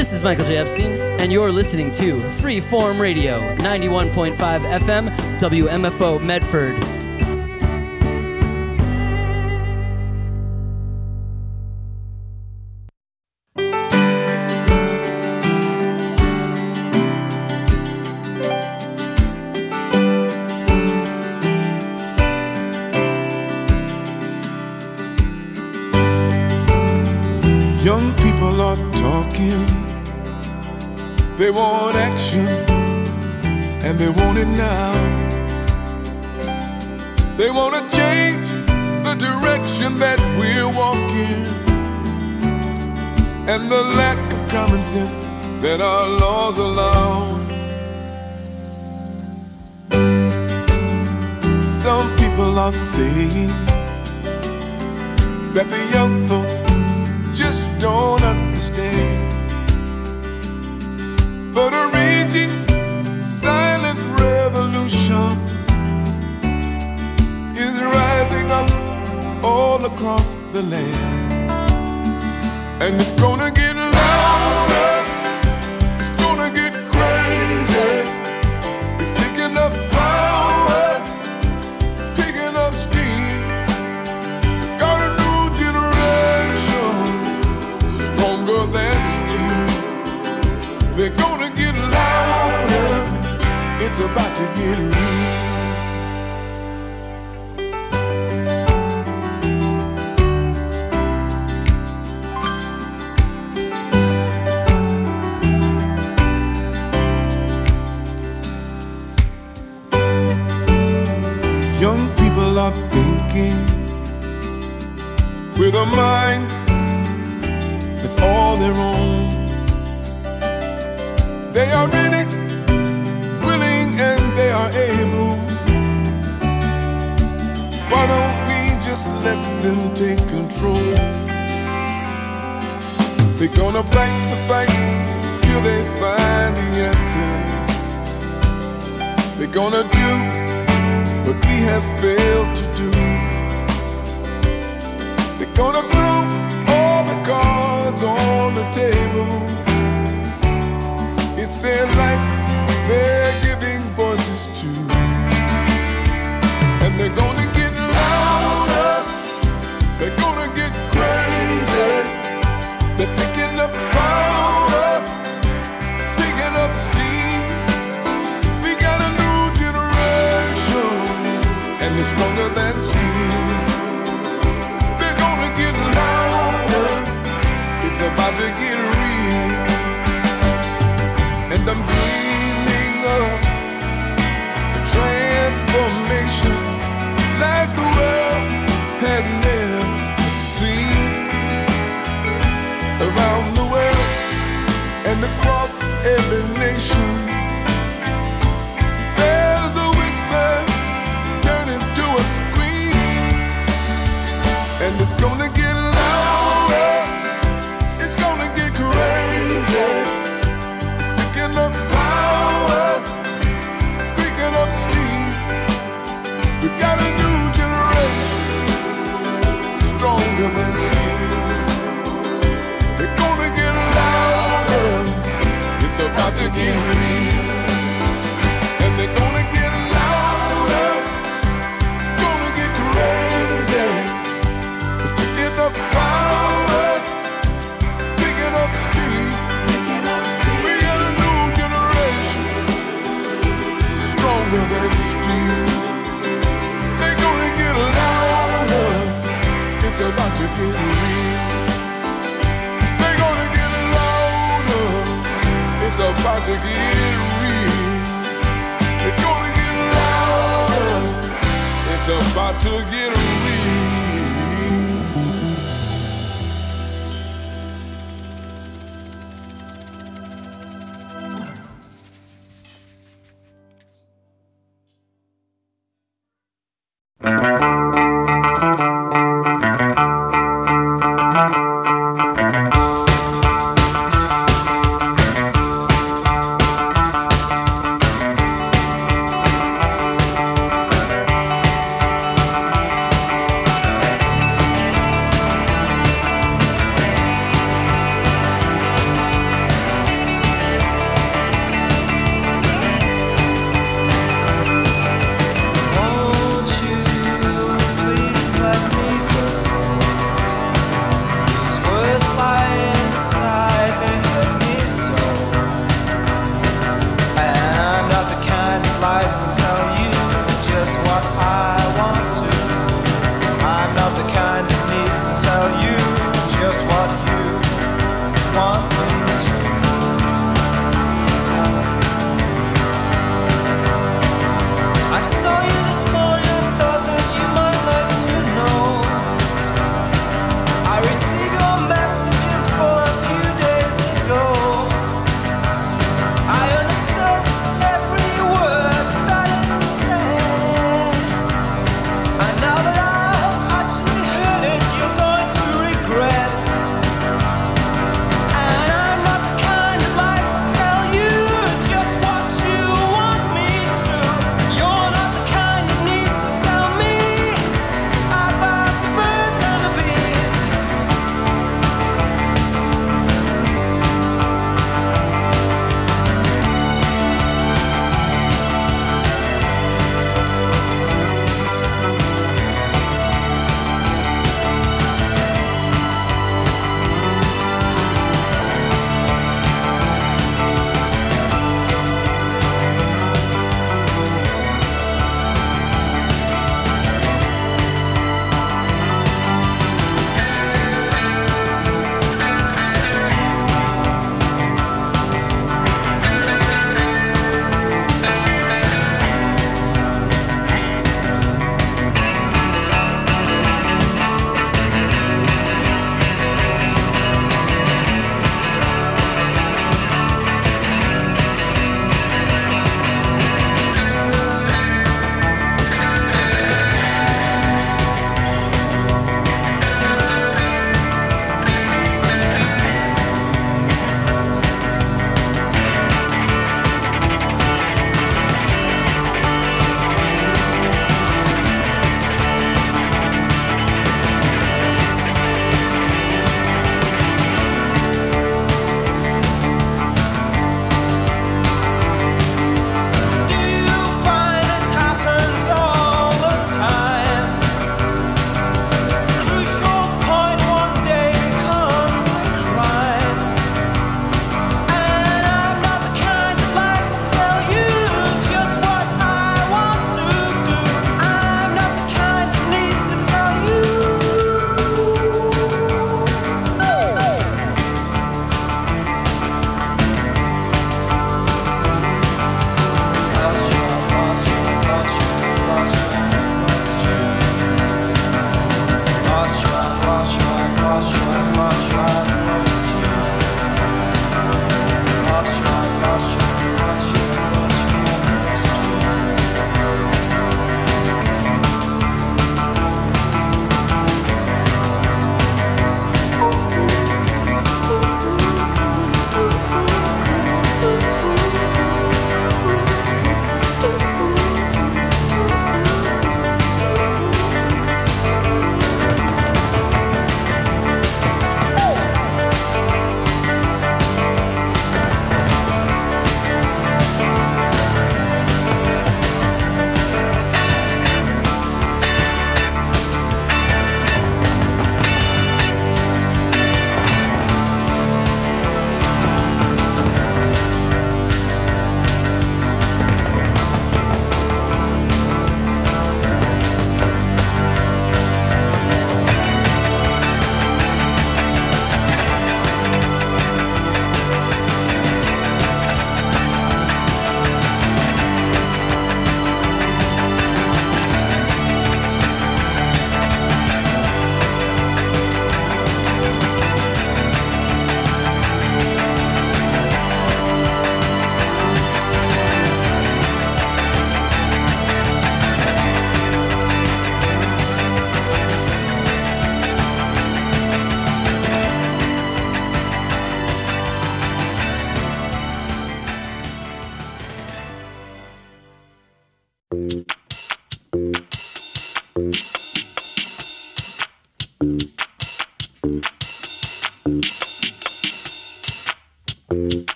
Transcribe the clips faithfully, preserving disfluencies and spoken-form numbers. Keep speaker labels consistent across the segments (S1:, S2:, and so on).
S1: This is Michael J. Epstein, and you're listening to Freeform Radio, ninety-one point five F M, W M F O Medford.
S2: Young people are talking, they want action, and they want it now. They want to change the direction that we're walking, and the lack of common sense that our laws allow. Some people are saying that the young folks just don't understand, but a raging silent revolution is rising up all across the land, and it's gonna get louder, it's gonna get crazy, it's picking up power, picking up steam. Got a new generation stronger than steel. They're gonna get louder, it's about to get real. Young people are thinking with a mind that's all their own. They are ready, willing, and they are able. Why don't we just let them take control? They're gonna fight the fight till they find the answers. They're gonna do what we have failed to do. They're gonna throw all the cards on the table. It's their life they're giving voices to, and they're gonna get louder, they're gonna get crazy. They're picking up power, picking up steam. We got a new generation, and it's stronger than steel. They're gonna get louder, it's about to get real. And I'm dreaming of a transformation like the world has never seen. Around the world and across every nation, there's a whisper turning to a scream, and it's gonna get louder, it's gonna get crazy. Picking up power, picking up steam. We got a new generation, stronger than steel. They're gonna get louder, it's about to get real. And they're gonna get louder, gonna get crazy. It's picking up power, picking up steam. Stronger than steel. They're gonna get louder, it's about to get real. They're gonna get louder, it's about to get real. They're gonna get louder, it's about to get real.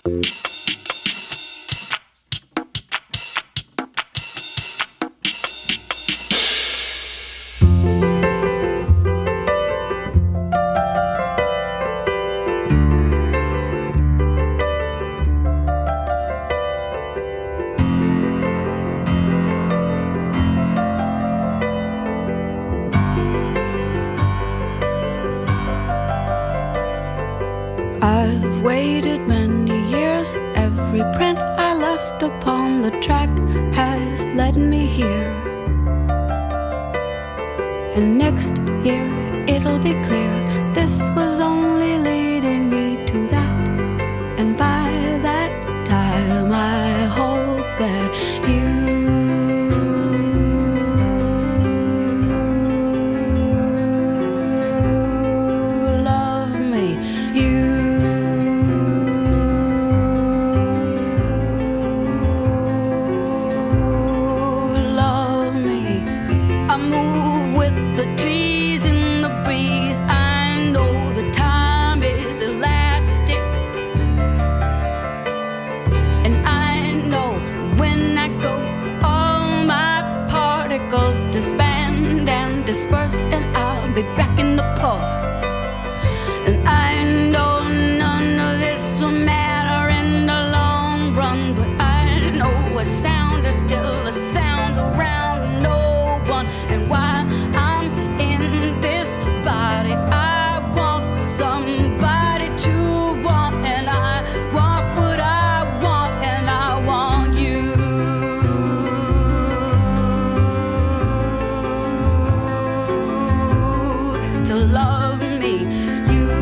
S3: I've waited many years. Every print I left upon the track has led me here. And next year it'll be clear this was only leading me to that. And by that time I hope that you love me. You the trees in the breeze. I know the time is elastic, and I know when I go all my particles disband and disperse, and I'll be back in the pulse. And I know none of this will matter in the long run, but I know a sound is still a sound around no one. And while I'm in this body, I want somebody to want, and I want what I want, and I want you to love me. You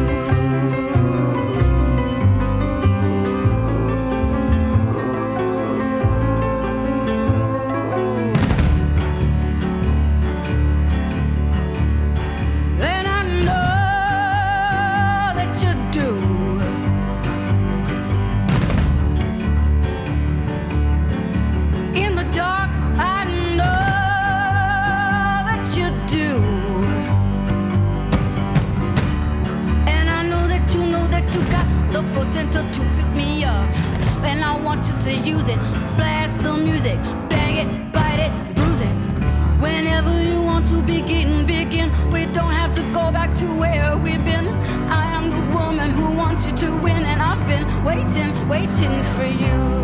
S3: potential to pick me up, and I want you to use it. Blast the music, bang it, bite it, bruise it. Whenever you want to begin, begin. We don't have to go back to where we've been. I am the woman who wants you to win, and I've been waiting, waiting for you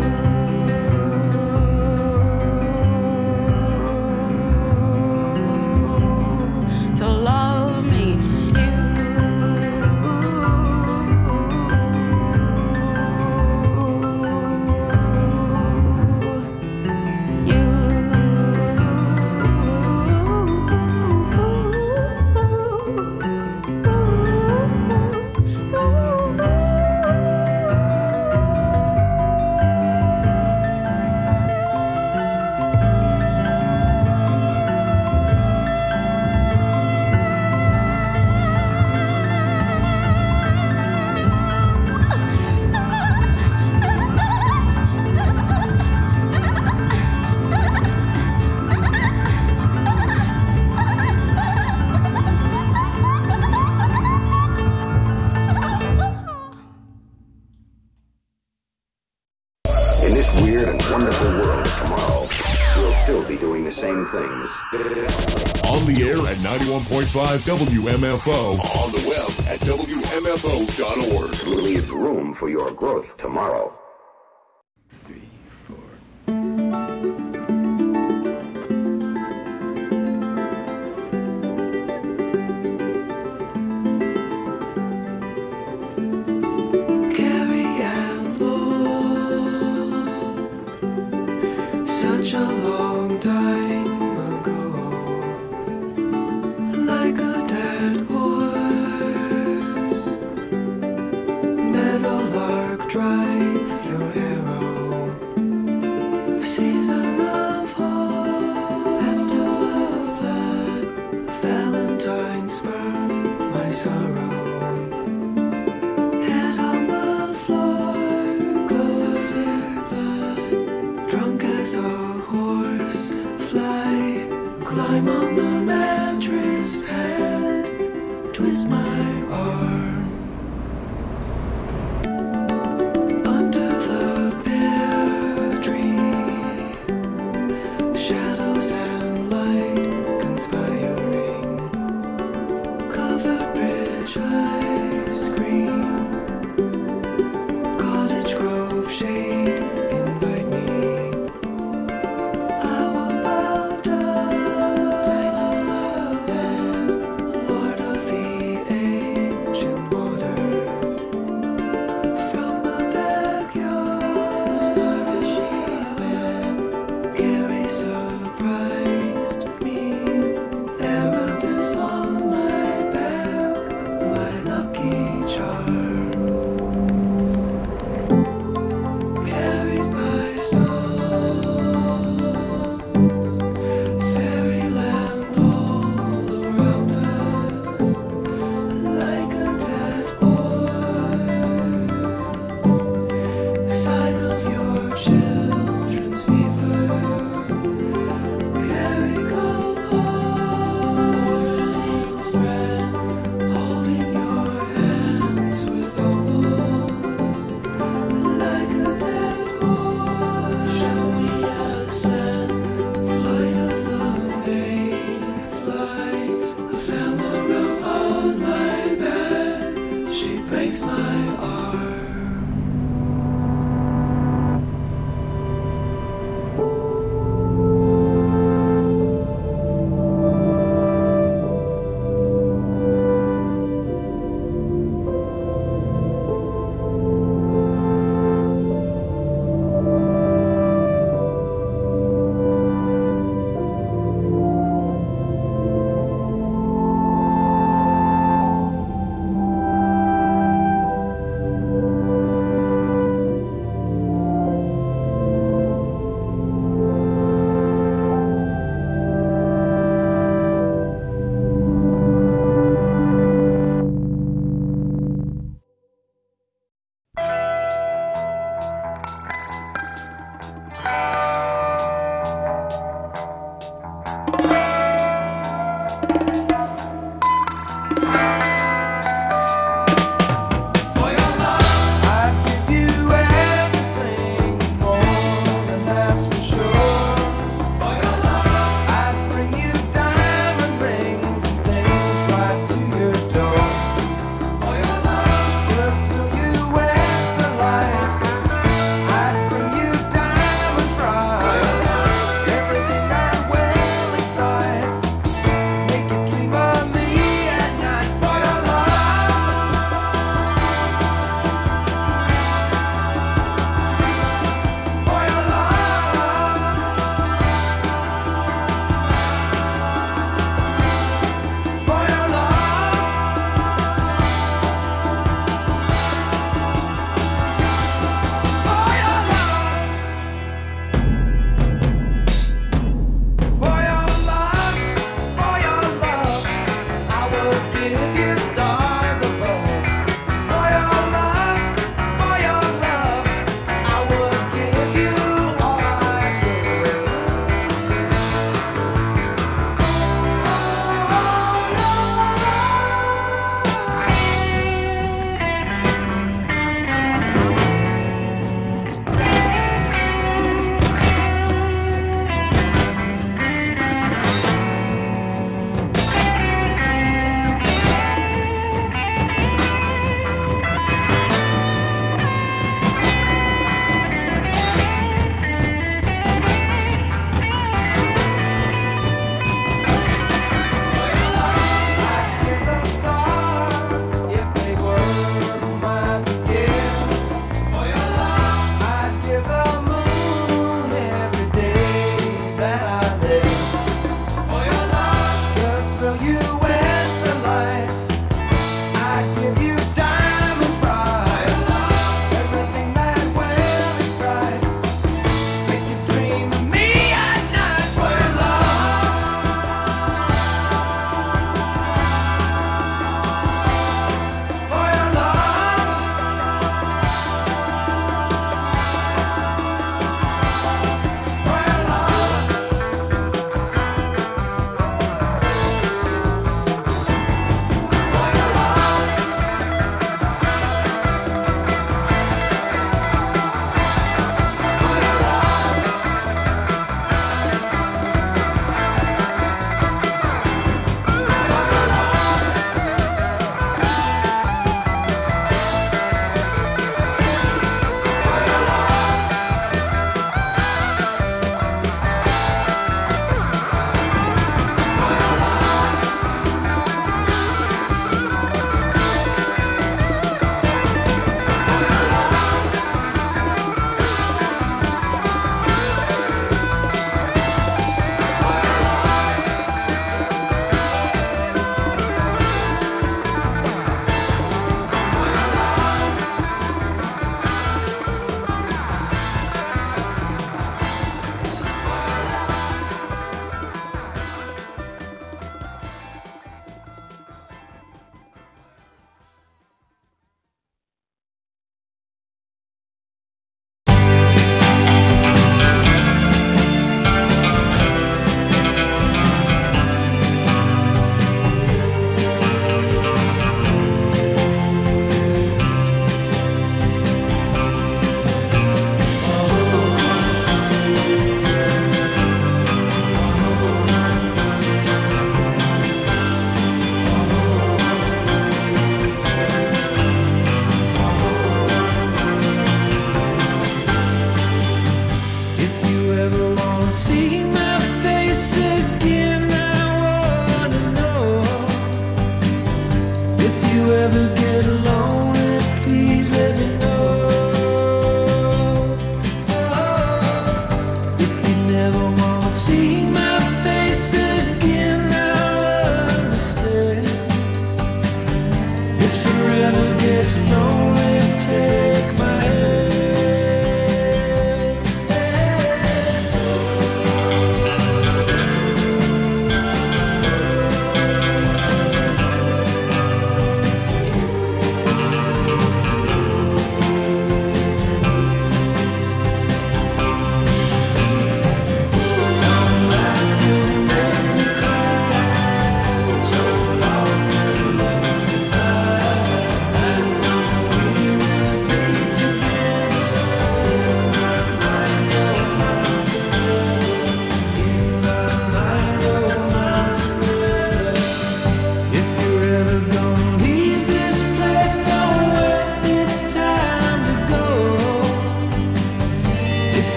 S3: to love me.
S4: On the air at ninety-one point five W M F O. On the web at W M F O dot org.
S5: Leave room for your growth tomorrow.
S2: Three, four.
S6: Carrie Ann Lowell, such a long time ago, like a dead horse, meadowlark drive your arrow, season of hope, after the flood, Valentine spurned my sorrow, head on the floor, covered in blood, drunk as a horse, fly, climb on the mattress pad, twist my arm, under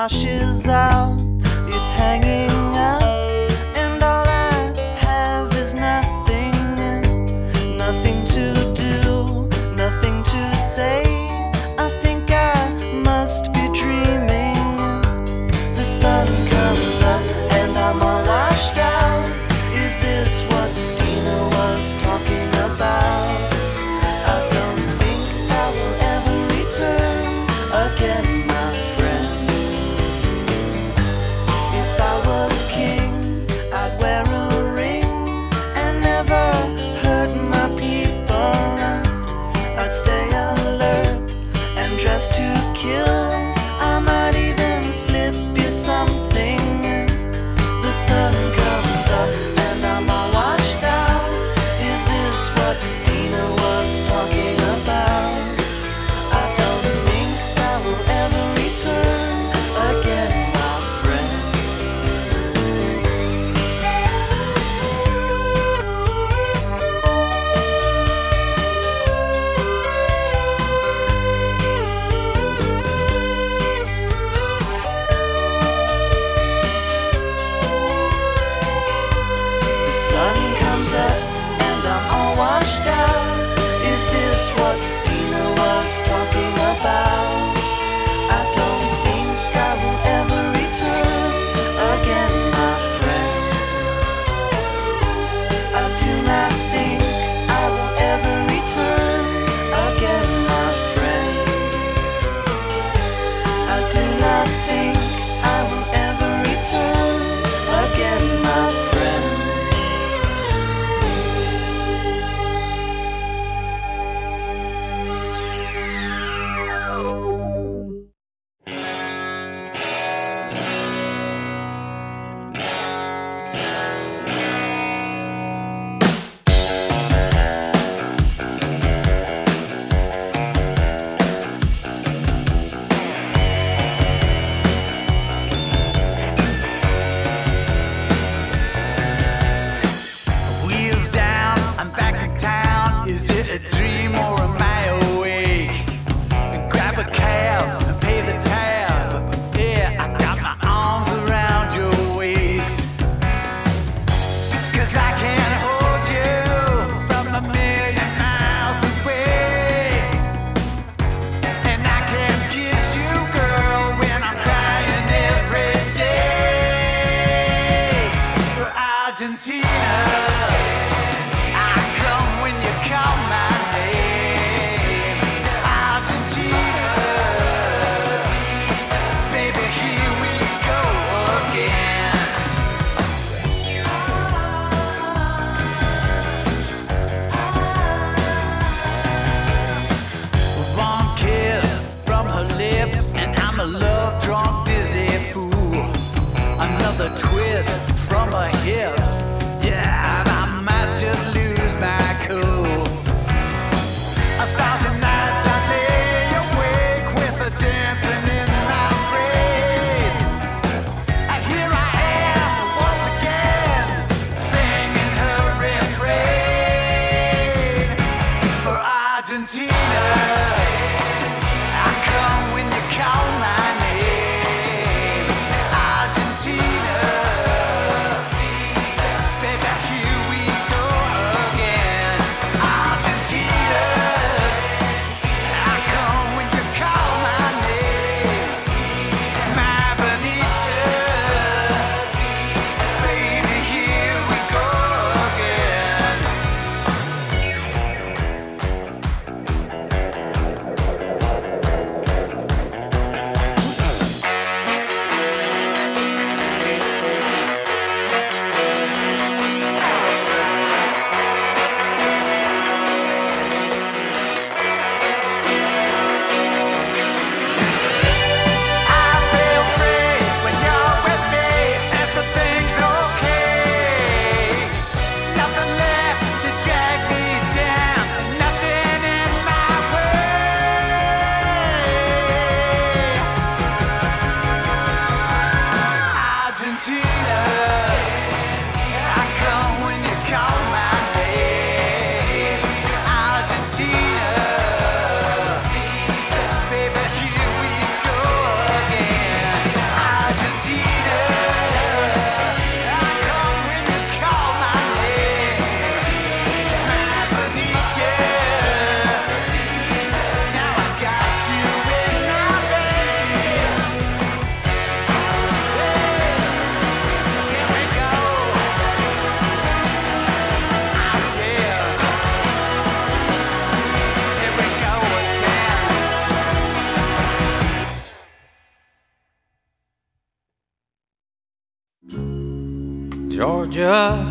S7: washes out, it's hanging out, and all I have is nothing, nothing to do, nothing to say. I think I must be dreaming. The sun comes up and I'm all washed out. Is this what Dina was talking about? I don't think I will ever return again, my friend. If I was king, I'd wear a ring and never hurt my people. I'd stay alert and dress to kill. I might even slip you something. The sun comes up and I'm all washed out. Is this what Dina was talking about? I don't think I will ever return again, my friend. The sun comes up and I'm all washed out. Is this what Dina was talking about? I don't think I will ever return again, my friend. I do not think I will ever return again, my friend. I do not think I will ever return again, my friend. Wheels down, I'm back in town. Is it a dream or am I awake? Grab a cab and pay the tab. Yeah, I got my arms around your waist. 'Cause I can't hold you from a million miles away. And I can't kiss you, girl, when I'm crying every day. For Argentina, I come when you call my name. Argentina, baby, here we go again. One kiss from her lips, and I'm a love-drunk, dizzy fool. Another twist from her hips, yeah, and I might just lose my cool. A thousand nights I lay awake with her dancing in my brain. And here I am once again, singing her refrain. For Argentina, I come when you call my name. Argentina, baby, here we go again. Argentina, I come when you call my name. My Bonita, baby, here we go again.
S8: Georgia.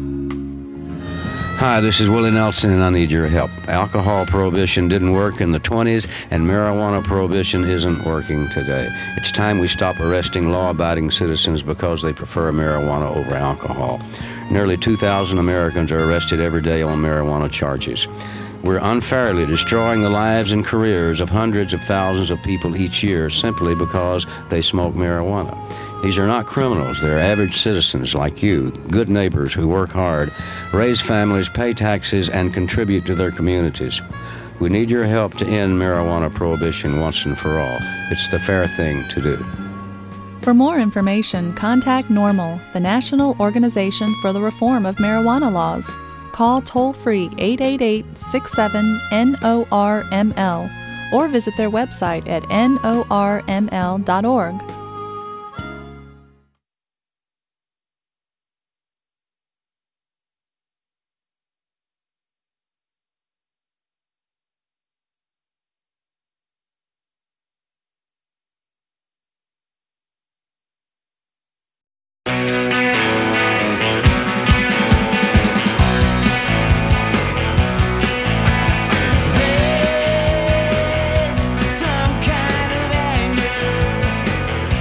S9: Hi, this is Willie Nelson, and I need your help. Alcohol prohibition didn't work in the twenties, and marijuana prohibition isn't working today. It's time we stop arresting law-abiding citizens because they prefer marijuana over alcohol. Nearly two thousand Americans are arrested every day on marijuana charges. We're unfairly destroying the lives and careers of hundreds of thousands of people each year simply because they smoke marijuana. These are not criminals. They're average citizens like you, good neighbors who work hard, raise families, pay taxes, and contribute to their communities. We need your help to end marijuana prohibition once and for all. It's the fair thing to do.
S10: For more information, contact NORML, the National Organization for the Reform of Marijuana Laws. Call toll-free eight eight eight, six seven, N O R M L or visit their website at N O R M L dot org.
S7: Some kind of anger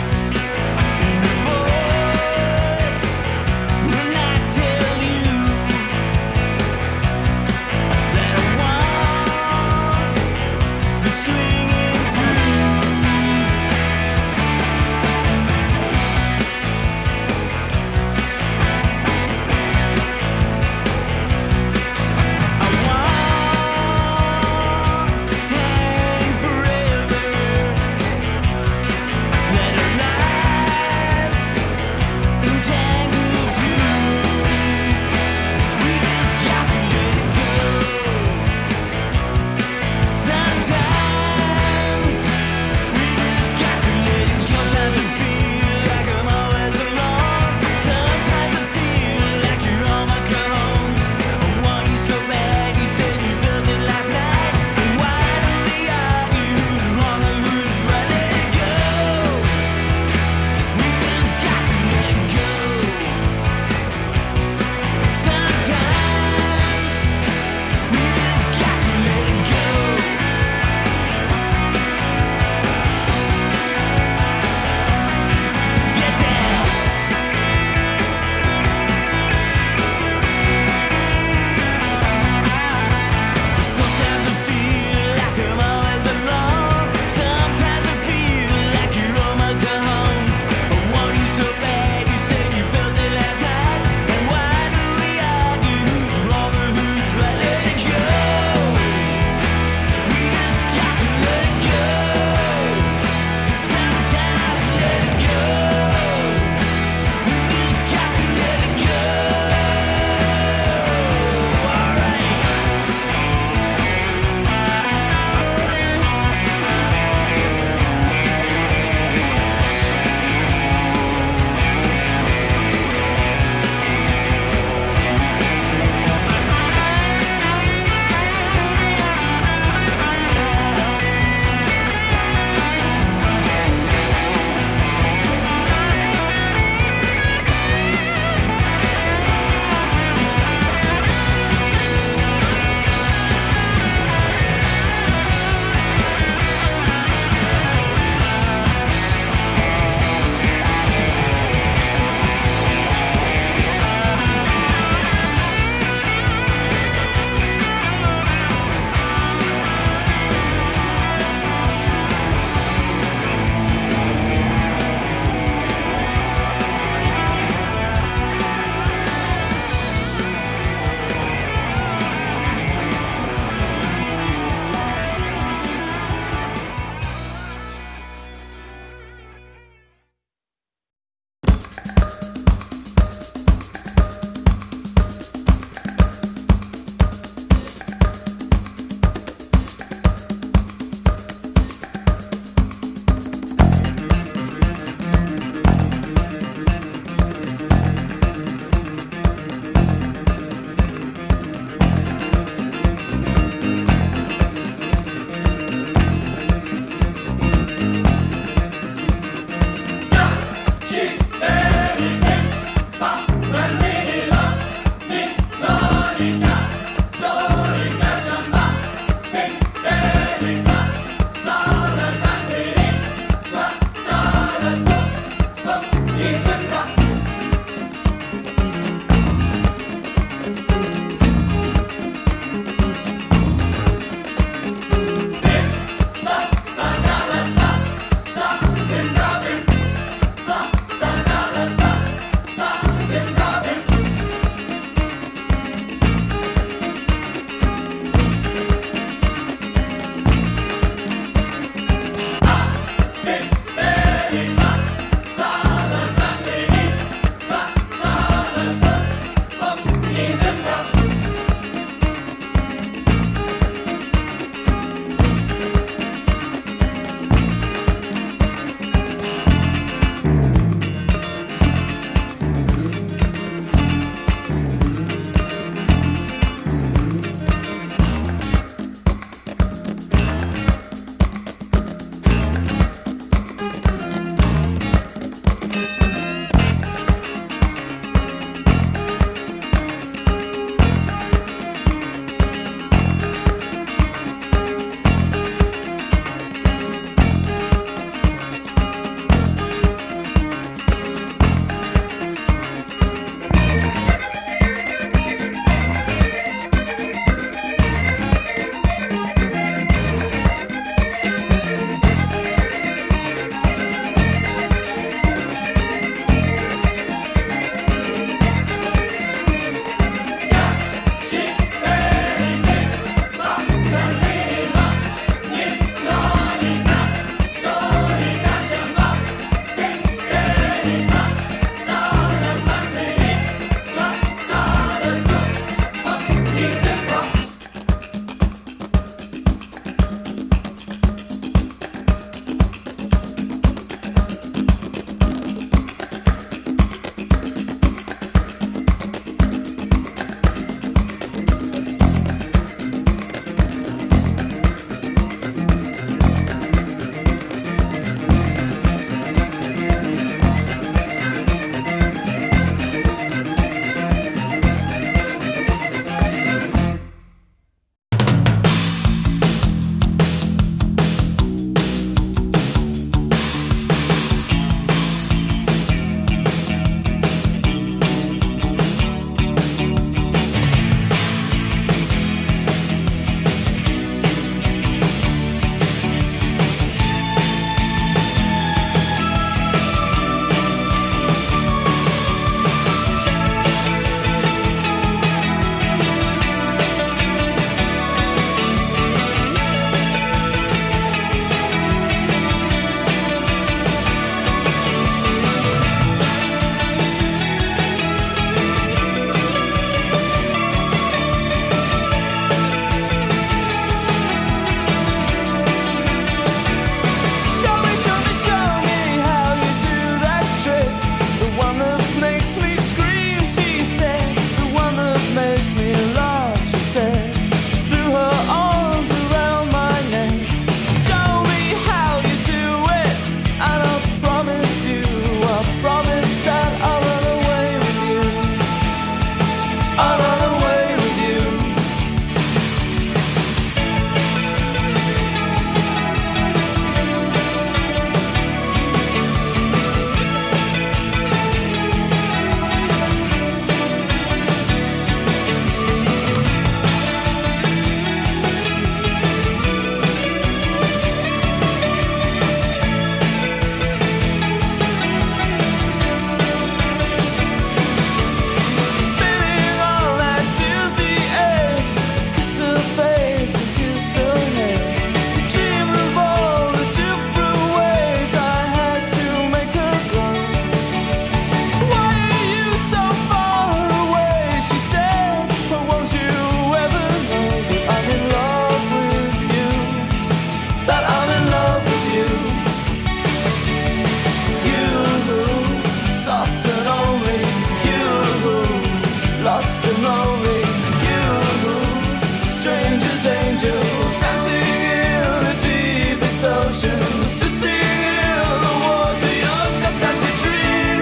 S7: oceans to steal the water. You're just like a dream,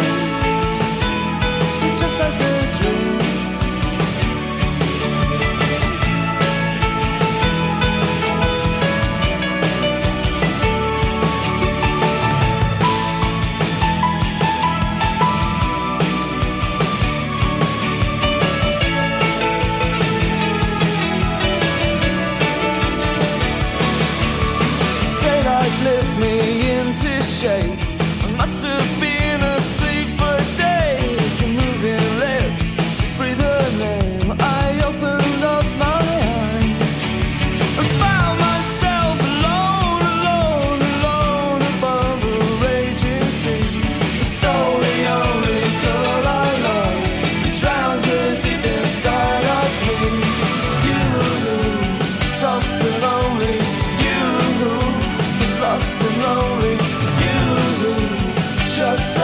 S7: just like a dream. Lift me into shape. I must have been asleep for days. Your moving lips to breathe her name. I opened up my eyes and found myself alone, alone, alone above a raging sea. I stole the only girl I loved, drowned her deep inside of me. You, soft and lonely, lost and lonely, you, just like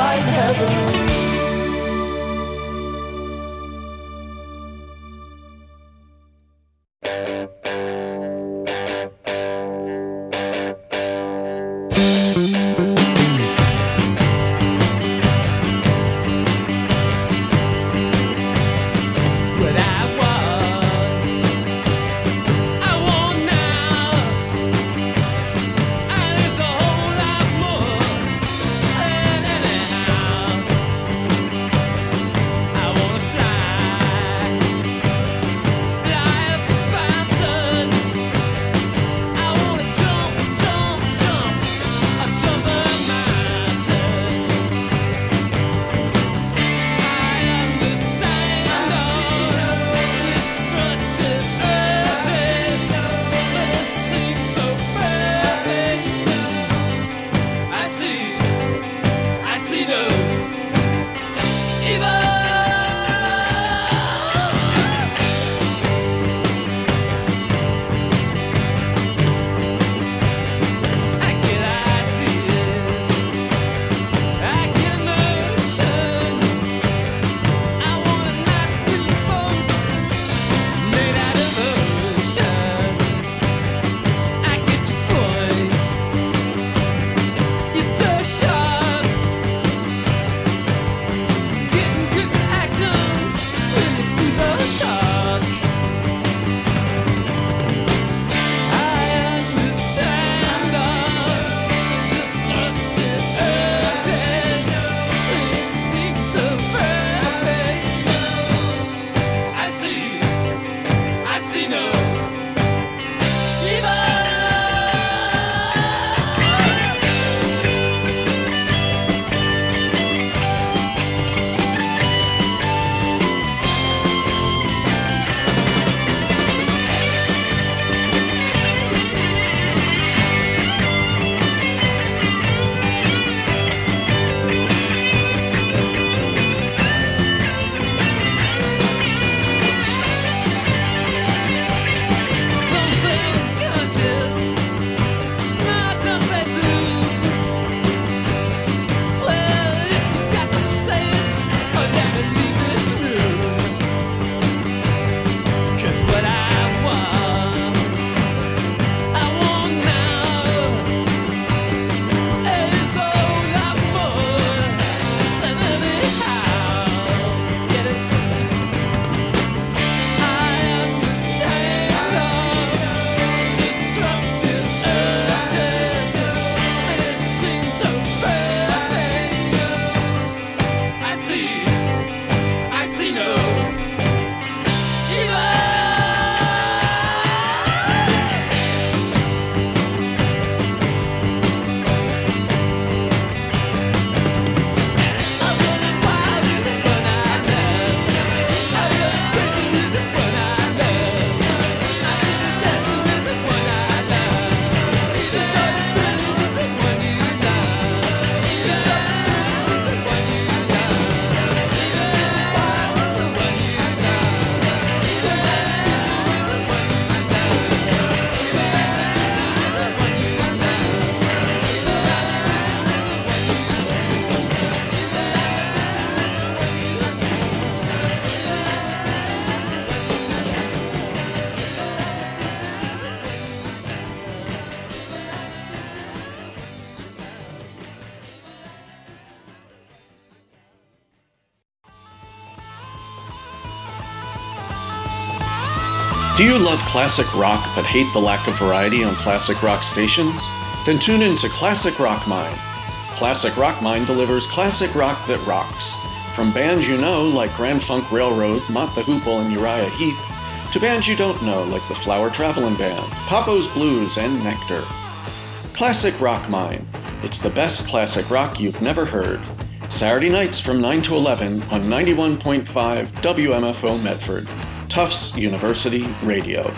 S8: Do you love classic rock but hate the lack of variety on classic rock stations? Then tune in to Classic Rock Mine. Classic Rock Mine delivers classic rock that rocks. From bands you know like Grand Funk Railroad, Mott the Hoople, and Uriah Heep, to bands you don't know like the Flower Travelin' Band, Papo's Blues, and Nectar. Classic Rock Mine. It's the best classic rock you've never heard. Saturday nights from nine to eleven on ninety-one point five W M F O Medford, Tufts University Radio.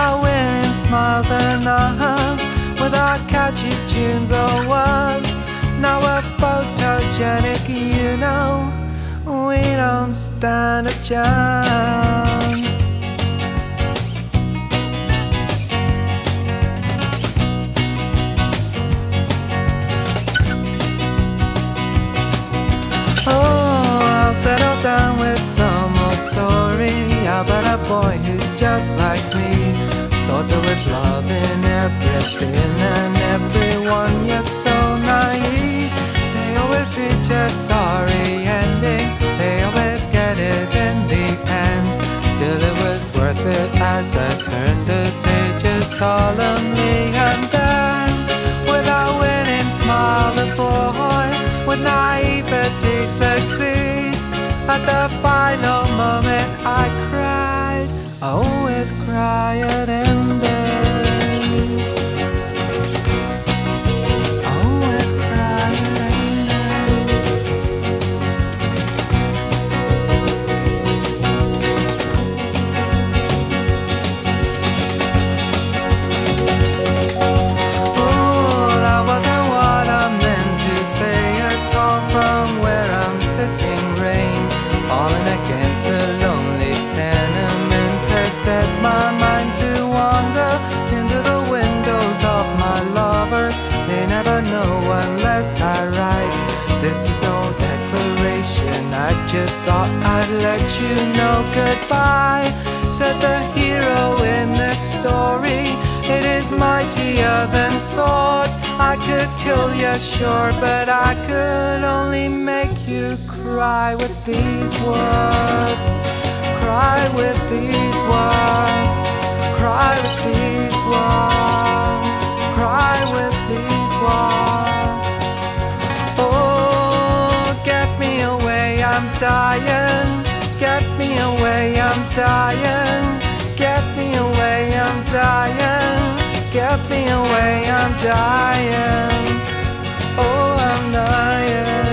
S6: With our catchy tunes or words, Now we're photogenic, you know, we don't stand a chance. Settle down with some old story about a boy who's just like me. Thought there was love in everything and everyone. You're so naive. They always reach a sorry ending. They always get it in the end. Still it was worth it as I turned the pages solemnly. And then, with a winning smile, the boy with naivety succeeds. At the final moment I cried. I always cry at endings. I always cry at Oh, that wasn't what I meant to say at all. From where I'm sitting, rain falling against the lonely tenement has set my mind to wander into the windows of my lovers. They never know unless I write. This is no declaration, I just thought I'd let you know goodbye. Said the hero in this story, it is mightier than swords. I could kill you, sure, but I could only make you cry with these words. Cry with these words. Cry with these words. Cry with these words. Oh, get me away, I'm dying. Get me away, I'm dying. Get me away, I'm dying. Get me away, I'm dying. Oh, I'm dying.